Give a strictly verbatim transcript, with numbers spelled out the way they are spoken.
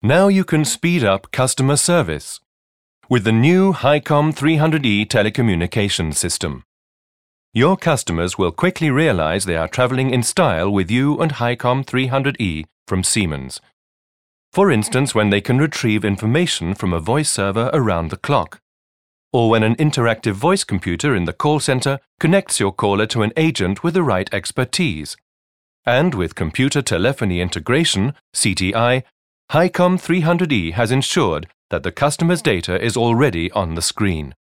Now you can speed up customer service with the new HiCom three hundred E telecommunication system. Your customers will quickly realize they are traveling in style with you and HiCom three hundred E from Siemens. For instance, when they can retrieve information from a voice server around the clock, or when an interactive voice computer in the call center connects your caller to an agent with the right expertise. And with Computer Telephony Integration, C T I, HiCom three hundred E has ensured that the customer's data is already on the screen.